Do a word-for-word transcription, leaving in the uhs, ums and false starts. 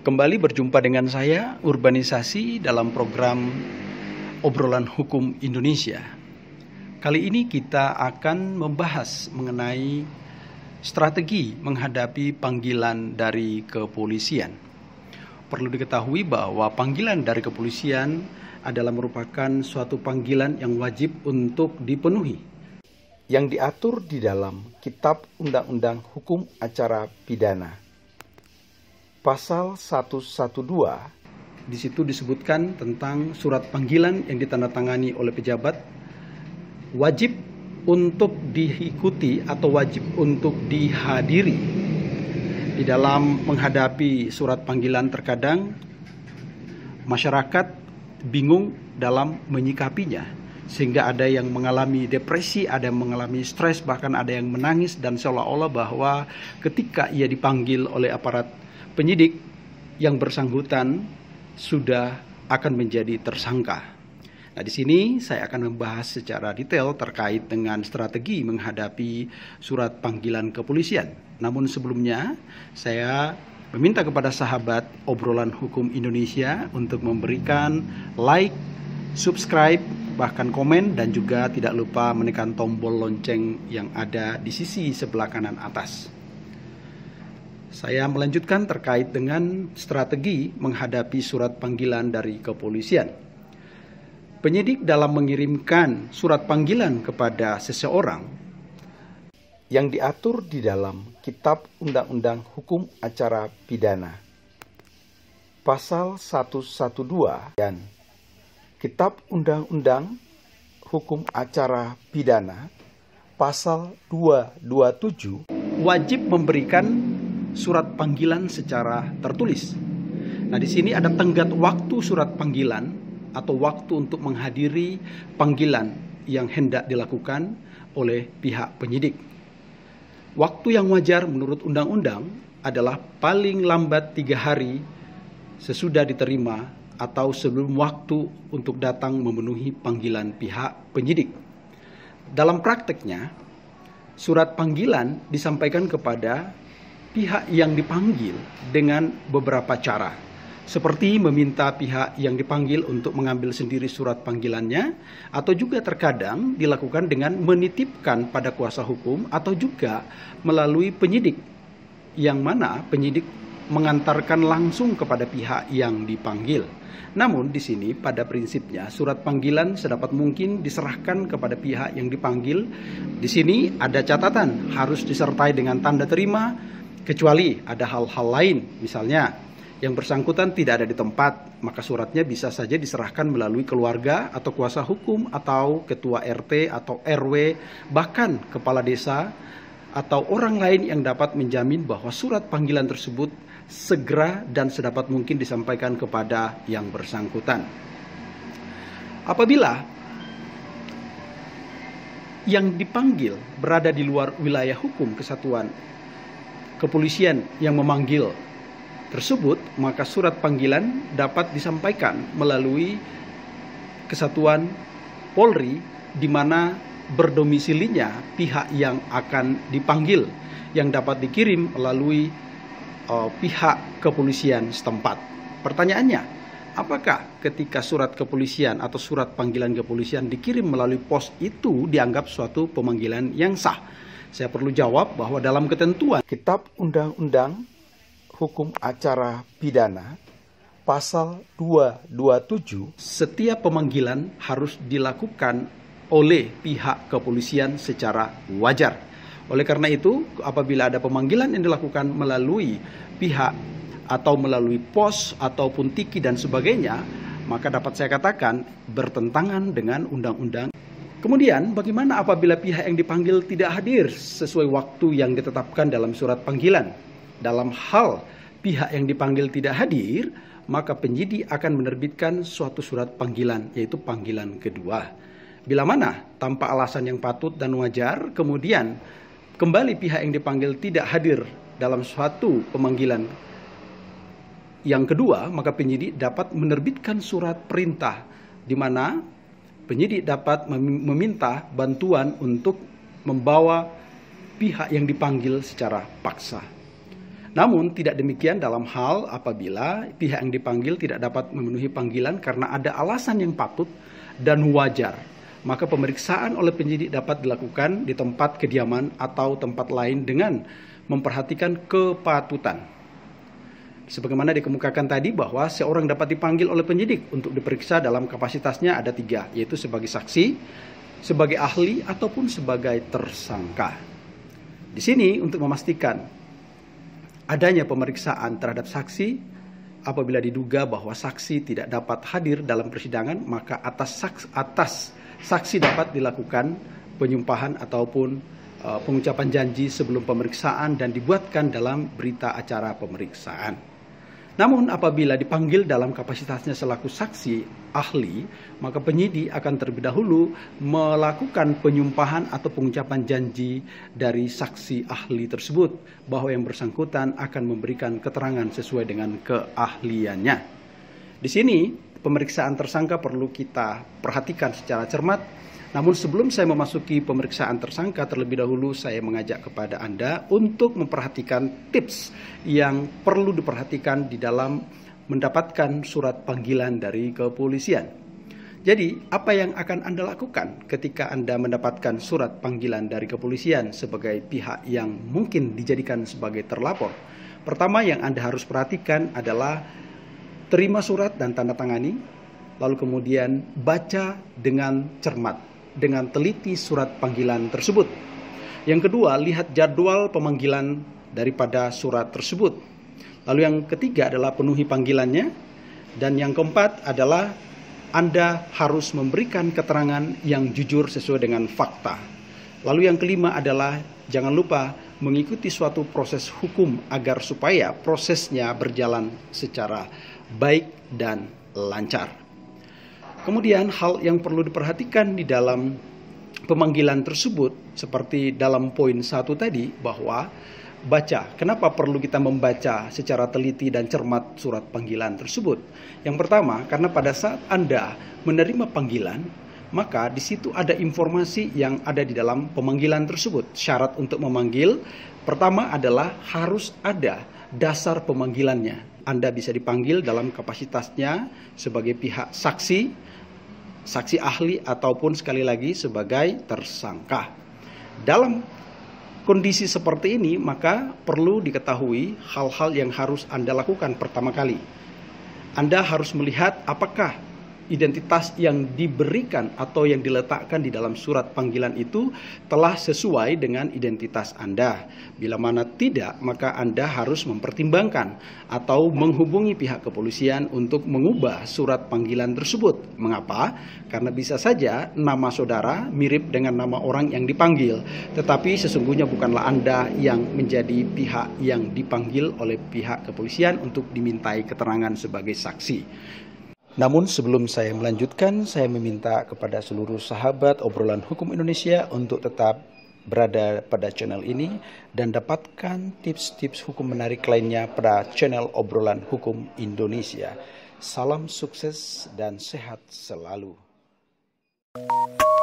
Kembali berjumpa dengan saya, Urbanisasi, dalam program Obrolan Hukum Indonesia. Kali ini kita akan membahas mengenai strategi menghadapi panggilan dari kepolisian. Perlu diketahui bahwa panggilan dari kepolisian adalah merupakan suatu panggilan yang wajib untuk dipenuhi, yang diatur di dalam Kitab Undang-Undang Hukum Acara Pidana. Pasal seratus dua belas, di situ disebutkan tentang surat panggilan yang ditandatangani oleh pejabat wajib untuk diikuti atau wajib untuk dihadiri. Di dalam menghadapi surat panggilan terkadang masyarakat bingung dalam menyikapinya, sehingga ada yang mengalami depresi, ada yang mengalami stres, bahkan ada yang menangis, dan seolah-olah bahwa ketika ia dipanggil oleh aparat penyidik, yang bersangkutan sudah akan menjadi tersangka. Nah, di sini saya akan membahas secara detail terkait dengan strategi menghadapi surat panggilan kepolisian. Namun sebelumnya, saya meminta kepada sahabat Obrolan Hukum Indonesia untuk memberikan like, subscribe, bahkan komen, dan juga tidak lupa menekan tombol lonceng yang ada di sisi sebelah kanan atas. Saya melanjutkan terkait dengan strategi menghadapi surat panggilan dari kepolisian. Penyidik dalam mengirimkan surat panggilan kepada seseorang yang diatur di dalam Kitab Undang-Undang Hukum Acara Pidana, Pasal seratus dua belas, dan Kitab Undang-Undang Hukum Acara Pidana, Pasal dua ratus dua puluh tujuh, wajib memberikan surat panggilan secara tertulis. Nah, di sini ada tenggat waktu surat panggilan atau waktu untuk menghadiri panggilan yang hendak dilakukan oleh pihak penyidik. Waktu yang wajar menurut undang-undang adalah paling lambat tiga hari sesudah diterima atau sebelum waktu untuk datang memenuhi panggilan pihak penyidik. Dalam prakteknya, surat panggilan disampaikan kepada pihak yang dipanggil dengan beberapa cara, seperti meminta pihak yang dipanggil untuk mengambil sendiri surat panggilannya, atau juga terkadang dilakukan dengan menitipkan pada kuasa hukum, atau juga melalui penyidik, yang mana penyidik mengantarkan langsung kepada pihak yang dipanggil. Namun di sini pada prinsipnya surat panggilan sedapat mungkin diserahkan kepada pihak yang dipanggil. Di sini ada catatan, harus disertai dengan tanda terima, kecuali ada hal-hal lain, misalnya yang bersangkutan tidak ada di tempat, maka suratnya bisa saja diserahkan melalui keluarga atau kuasa hukum atau ketua R T atau R W, bahkan kepala desa atau orang lain yang dapat menjamin bahwa surat panggilan tersebut segera dan sedapat mungkin disampaikan kepada yang bersangkutan. Apabila yang dipanggil berada di luar wilayah hukum kesatuan kepolisian yang memanggil tersebut, maka surat panggilan dapat disampaikan melalui kesatuan Polri di mana berdomisilinya pihak yang akan dipanggil, yang dapat dikirim melalui uh, pihak kepolisian setempat. Pertanyaannya, apakah ketika surat kepolisian atau surat panggilan kepolisian dikirim melalui pos itu dianggap suatu pemanggilan yang sah? Saya perlu jawab bahwa dalam ketentuan Kitab Undang-Undang Hukum Acara Pidana, Pasal dua ratus dua puluh tujuh, setiap pemanggilan harus dilakukan oleh pihak kepolisian secara wajar. Oleh karena itu, apabila ada pemanggilan yang dilakukan melalui pihak atau melalui pos ataupun tiki dan sebagainya, maka dapat saya katakan bertentangan dengan undang-undang. Kemudian, bagaimana apabila pihak yang dipanggil tidak hadir sesuai waktu yang ditetapkan dalam surat panggilan? Dalam hal pihak yang dipanggil tidak hadir, maka penyidik akan menerbitkan suatu surat panggilan, yaitu panggilan kedua. Bila mana tanpa alasan yang patut dan wajar, kemudian kembali pihak yang dipanggil tidak hadir dalam suatu pemanggilan yang kedua, maka penyidik dapat menerbitkan surat perintah, di mana penyidik dapat meminta bantuan untuk membawa pihak yang dipanggil secara paksa. Namun tidak demikian dalam hal apabila pihak yang dipanggil tidak dapat memenuhi panggilan karena ada alasan yang patut dan wajar. Maka pemeriksaan oleh penyidik dapat dilakukan di tempat kediaman atau tempat lain dengan memperhatikan kepatutan. Sebagaimana dikemukakan tadi bahwa seorang dapat dipanggil oleh penyidik untuk diperiksa dalam kapasitasnya ada tiga, yaitu sebagai saksi, sebagai ahli, ataupun sebagai tersangka. Di sini untuk memastikan adanya pemeriksaan terhadap saksi, apabila diduga bahwa saksi tidak dapat hadir dalam persidangan, maka atas saksi, atas saksi dapat dilakukan penyumpahan ataupun uh, pengucapan janji sebelum pemeriksaan dan dibuatkan dalam berita acara pemeriksaan. Namun apabila dipanggil dalam kapasitasnya selaku saksi ahli, maka penyidik akan terlebih dahulu melakukan penyumpahan atau pengucapan janji dari saksi ahli tersebut bahwa yang bersangkutan akan memberikan keterangan sesuai dengan keahliannya. Di sini pemeriksaan tersangka perlu kita perhatikan secara cermat. Namun sebelum saya memasuki pemeriksaan tersangka, terlebih dahulu saya mengajak kepada Anda untuk memperhatikan tips yang perlu diperhatikan di dalam mendapatkan surat panggilan dari kepolisian. Jadi, apa yang akan Anda lakukan ketika Anda mendapatkan surat panggilan dari kepolisian sebagai pihak yang mungkin dijadikan sebagai terlapor? Pertama yang Anda harus perhatikan adalah terima surat dan tanda tangani, lalu kemudian baca dengan cermat, dengan teliti surat panggilan tersebut. Yang kedua, lihat jadwal pemanggilan daripada surat tersebut. Lalu yang ketiga adalah penuhi panggilannya. Dan yang keempat adalah Anda harus memberikan keterangan yang jujur sesuai dengan fakta. Lalu yang kelima adalah jangan lupa mengikuti suatu proses hukum agar supaya prosesnya berjalan secara baik dan lancar. Kemudian hal yang perlu diperhatikan di dalam pemanggilan tersebut seperti dalam poin satu tadi bahwa baca. Kenapa perlu kita membaca secara teliti dan cermat surat panggilan tersebut? Yang pertama, karena pada saat Anda menerima panggilan, maka di situ ada informasi yang ada di dalam pemanggilan tersebut. Syarat untuk memanggil pertama adalah harus ada dasar pemanggilannya. Anda bisa dipanggil dalam kapasitasnya sebagai pihak saksi, saksi ahli, ataupun sekali lagi sebagai tersangka. Dalam kondisi seperti ini, maka perlu diketahui hal-hal yang harus Anda lakukan pertama kali. Anda harus melihat apakah identitas yang diberikan atau yang diletakkan di dalam surat panggilan itu telah sesuai dengan identitas Anda. Bila mana tidak, maka Anda harus mempertimbangkan atau menghubungi pihak kepolisian untuk mengubah surat panggilan tersebut. Mengapa? Karena bisa saja nama saudara mirip dengan nama orang yang dipanggil, tetapi sesungguhnya bukanlah Anda yang menjadi pihak yang dipanggil oleh pihak kepolisian untuk dimintai keterangan sebagai saksi. Namun sebelum saya melanjutkan, saya meminta kepada seluruh sahabat obrolan hukum Indonesia untuk tetap berada pada channel ini dan dapatkan tips-tips hukum menarik lainnya pada channel obrolan hukum Indonesia. Salam sukses dan sehat selalu.